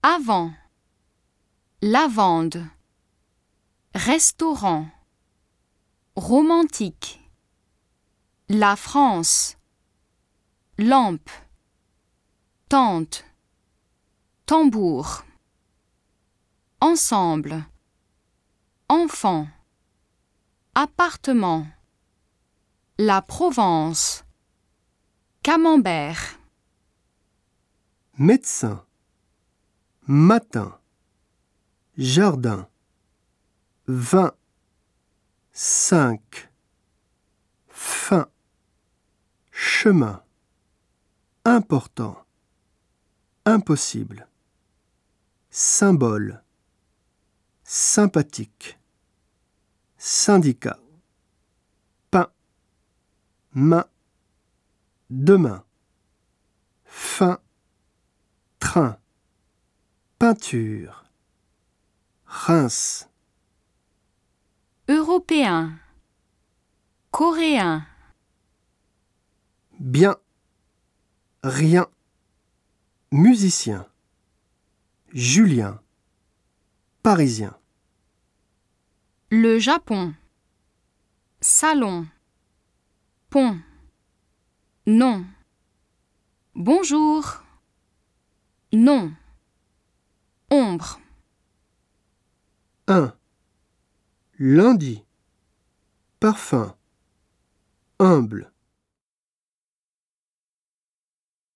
Avant. Lavande. Restaurant. Romantique. La France. Lampe. Tente. Tambour. Ensemble. Enfant. Appartement. La Provence. Camembert. Médecin. Matin. Jardin. 20. 5. Fin. Chemin. Important. Impossible. Symbole. Sympathique. Syndicat. Pain. Main. Demain. Fin. Train. Peinture. Reims. Européen. Coréen. Bien. Rien. Musicien. Julien. Parisien. Le Japon. Salon. Pont. Non. Bonjour. Non. Ombre. 1. Lundi. Parfum. Humble.